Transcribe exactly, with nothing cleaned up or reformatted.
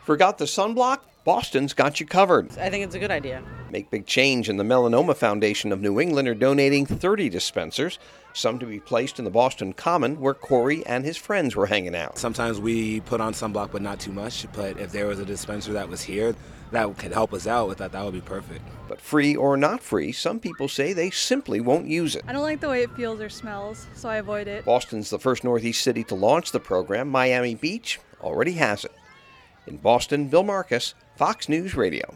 Forgot the sunblock? Boston's got you covered. I think it's a good idea. Make Big Change, and the Melanoma Foundation of New England are donating thirty dispensers, some to be placed in the Boston Common where Corey and his friends were hanging out. Sometimes we put on sunblock, but not too much. But if there was a dispenser that was here that could help us out with that, that would be perfect. But free or not free, some people say they simply won't use it. I don't like the way it feels or smells, so I avoid it. Boston's the first Northeast city to launch the program. Miami Beach already has it. In Boston, Bill Marcus, Fox News Radio.